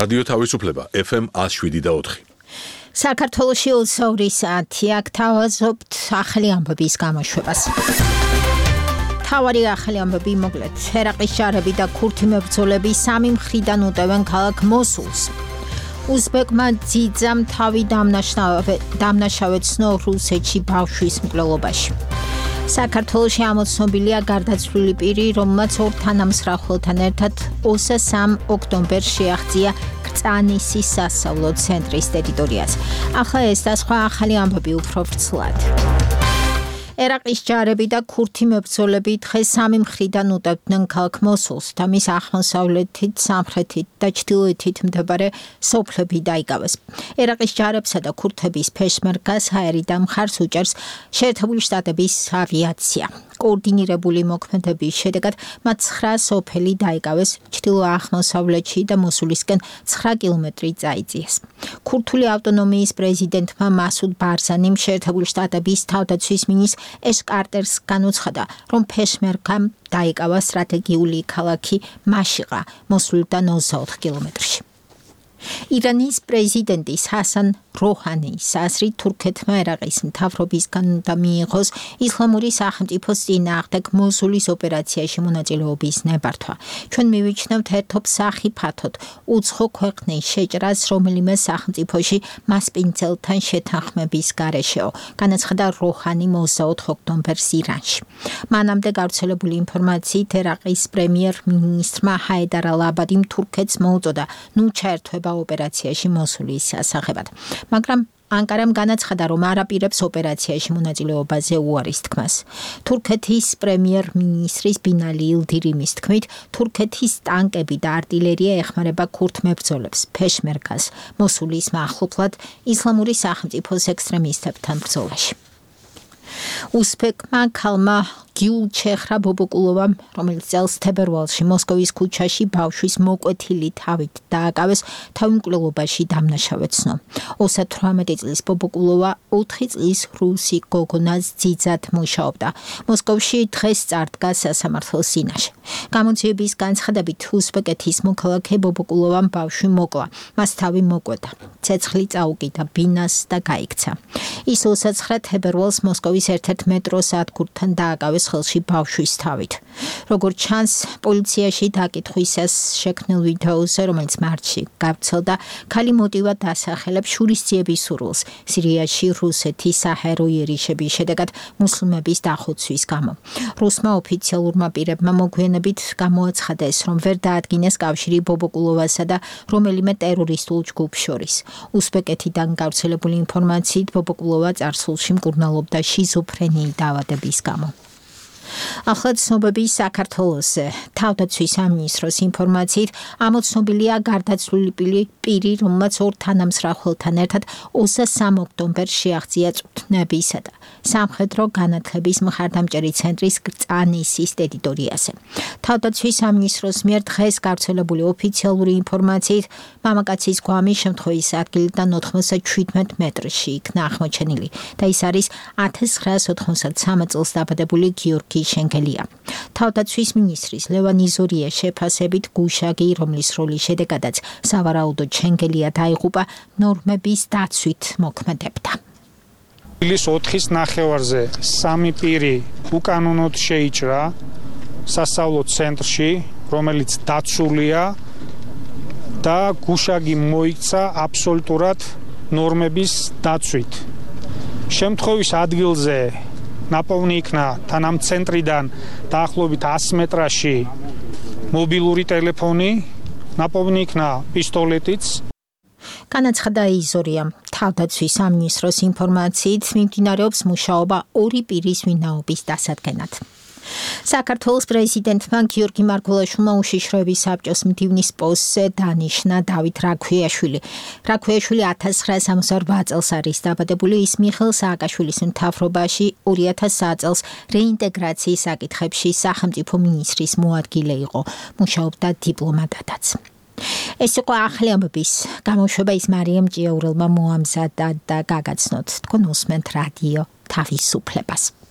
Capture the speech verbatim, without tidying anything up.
რადიო თავისუფლება ეფ ემ one oh seven და four. საქართველოში ოცდაორი საათი აქ თავაზობთ ახალი ამბების გამოშვებას. თავარი ახალი ამბები მოკლედ. ერაყის ჯარები და ქურთი მებრძოლები სამი მხრიდან უტევენ ქალაქ მოსულს. უზბეკმა ძიძამ თავი დამნაშავე ცნო რუსეთში ბავშვის მკვლელობაში. საქართველოში ამოცნობილია გარდაცვლილი პირი, რომელმაც ორ თანამსხმელთან ერთად ოცდასამ ოქტომბერს შეაღწია კრწანისის სასწავლო ცენტრის ტერიტორიას. ახლა ეს და სხვა ახალი ამბები უფრო ვრცლად. ერაყის ჯარები და ქურთი მებრძოლები დღეს სამი მხრიდან უტევდნენ ქალაქ მოსულს და მის აღმოსავლეთით, სამხრეთით და ჩრდილოეთით მდებარე სოფლები დაიკავეს. ერაყის ჯარებსა და ქურთების ფეშმერგას აერიდან მხარს უჭერს შეერთებული შტატების ავიაცია. კოორდინირებული მოქმედების შედეგად მათ ცხრა სოფელი დაიკავეს ჩრდილო-აღმოსავლეთში და მოსულისკენ ცხრა კილომეტრი წაიწიეს. ქურთული ავტონომიის პრეზიდენტმა მასუდ ბარზანიმ შეერთებული შტატების თავდაცვის მინისტრ ეს კარტერს განუცხადა, რომ ფეშმერგამ დაიკავა სტრატეგიული ქალაქი მაშიყა, მოსულიდან ოცდაოთხ კილომეტრში. ირანის პრეზიდენტის ჰასან როჰანის აზრით თურქეთმა ერაყის მთავრობისგან უნდა მიიღოს ისლამური სახელმწიფოს წინააღმდეგ მოსულის ოპერაციაში მონაწილეობის ნებართვა. ჩვენ მივიჩნევთ ერთობ სახიფათოდ უცხო ქვეყნის შეჭრას რომელიმე სახელმწიფოში მასპინძელთან შეთანხმების გარეშეო, განაცხადა როჰანი ოცდაოთხ ოქტომბერს ირანში. მანამდე გავრცელებული ინფორმაციით ერაყის პრემიერ-მინისტრმა ჰაიდარ ალ-აბადიმ თურქეთს მოუწოდა ნუ ჩაერთვება ოპერაციაში მოსულის სასახებად. მაგრამ ანკარამ განაცხადა, რომ არ აპირებს ოპერაციაში მონაწილეობაზე უარის თქმას. თურქეთის პრემიერ-მინისტრის ბინალი ილდირიმის თქმით, თურქეთის ტანკები და არტილერია ეხმარება ქურთ მებრძოლებს, ფეშმერგას, მოსულის მახლობლად ისლამური სახელმწიფოს ექსტრემისტებთან ბრძოლაში. უზბეკმა ქალმა გიულჩეხრა ბობოკულოვამ, რომელიც წელს თებერვალში მოსკოვის ქუჩაში ბავშვის მოკვეთილი თავით დააკავეს, თავი მკვლელობაში დამნაშავე ცნო. ოცდათვრამეტი წლის ბობოკულოვა ოთხი წლის რუსი გოგონას ძიძად მუშაობდა. მოსკოვში დღეს წარდგა სასამართლო სინაშე. გამოძიების განცხადებით უზბეკეთის მოქალაქე ბობოკულოვამ ბავშვი მოკლა, მას თავი მოკვეთა, ცეცხლი წაუკიდა ბინას და გაიქცა. ის ოცდაცხრა თებერვალს მოსკოვის ერთ-ერთ მეტროს სადგურთან დააკავეს ხელში ბავშვის თავით. როგორც ჩანს, პოლიციაში დაკითხვისას შექმნილ ვიდეოზე, რომელიც მარტში გავრცელდა, ქალი მოტივად ასახელებს შურისძიების სურვილს სირიაში რუსეთის საჰაერო იერიშების შედეგად მუსლიმების დახოცვის გამო. რუსმა ოფიციალურმა პირებმა მოგვიანებით გამოაცხადეს, რომ ვერ დაადგინეს კავშირი ბობოკულოვასა და რომელიმე ტერორისტულ ჯგუფს შორის. უზბეკეთიდან გავრცელებული ინფორმაციით ბობოკულოვა წარსულში მკურნალობდა შიზოფრენიის დაავადების გამო. ახლა ცნობები საქართველოსზე. თავდაცვის სამინისტროს ინფორმაციით ამოცნობილია გარდაცვლილი პირი, რომელმაც ორ თანამსხმელთან ერთად ოცდასამ ოქტომბერს შეაღწია წვრთნებისა და სამხედრო განათლების მხარდამჭერი ცენტრის კრწანისის ტერიტორიაზე. თავდაცვის სამინისტროს მიერ დღეს გავრცელებული ოფიციალური ინფორმაციით მამაკაცის გვამი შემთხვევის ადგილიდან ოთხმოცდაშვიდმეტ მეტრში იქნა აღმოჩენილი და ის არის ათას ცხრაას ოთხმოცდათვრამეტ წელს დაბადებული გიორგი შენგელია. თავდაცვის მინისტრის ლევან იზორიას შეფასებით გუშაგი, რომლის როლის შედეგადაც სავარაუდოდ შენგელია დაიღუპა, ნორმების დაცვით მოქმედებდა. დილის ოთხის ნახევარზე სამი პირი უკანონოდ შეიჭრა სასწავლო ცენტრში, რომელიც დაცულია და გუშაგი მოიქცა აბსოლუტურად ნორმების დაცვით. შემთხვევის ადგილზე ნაპოვნი იქნა თანამ ცენტრიდან დაახლოებით ას მეტრაში მობილური ტელეფონი, ნაპოვნი იქნა პისტოლეტიც. განაცხადა იზორიამ. თავდაცვის სამინისტროს ინფორმაციით მიმდინარეობს მუშაობა ორი პირის ვინაობის დასადგენად. საქართველოს პრეზიდენტმა გიორგი მარგველაშვილმა უშიშროების საბჭოს მდივნის პოსტზე დანიშნა დავით რაქვიაშვილი. რაქვიაშვილი ათას ცხრაას ორმოცდაორბა წელს არის დაბადებული, ის მიხეილ სააკაშვილის მთავრობაში ორი ათას სამი წელს რეინტეგრაციის საკითხებში სახელმწიფო მინისტრის მოადგილე იყო, მუშაობდა დიპლომატადაც. ეს იყო ახალი ამბების გამოშვება, ის მარიამ ჭიაურელმა მოამზადა და გაგაცნოთ. თქვენ უსმენთ რადიო თავისუფლებას.